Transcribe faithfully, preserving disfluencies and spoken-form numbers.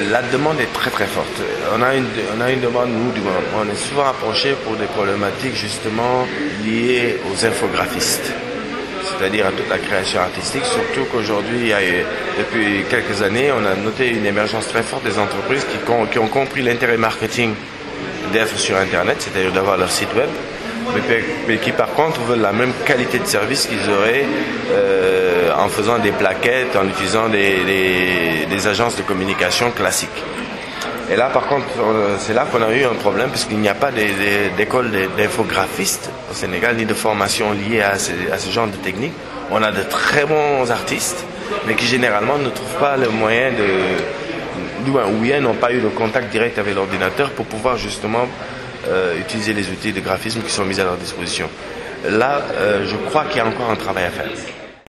la demande est très très forte. On a une, on a une demande, nous, du gouvernement. On est souvent approché pour des problématiques justement liées aux infographistes, c'est-à-dire à toute la création artistique, surtout qu'aujourd'hui, il y a, depuis quelques années, on a noté une émergence très forte des entreprises qui, qui ont compris l'intérêt marketing d'être sur Internet, c'est-à-dire d'avoir leur site web, mais, mais qui par contre veulent la même qualité de service qu'ils auraient euh, en faisant des plaquettes, en utilisant des, des, des agences de communication classiques. Et là, par contre, c'est là qu'on a eu un problème, parce qu'il n'y a pas d'école d'infographistes au Sénégal, ni de formation liée à ce, à ce genre de technique. On a de très bons artistes, mais qui généralement ne trouvent pas le moyen de... ou bien n'ont pas eu le contact direct avec l'ordinateur pour pouvoir justement euh, utiliser les outils de graphisme qui sont mis à leur disposition. Là, euh, je crois qu'il y a encore un travail à faire.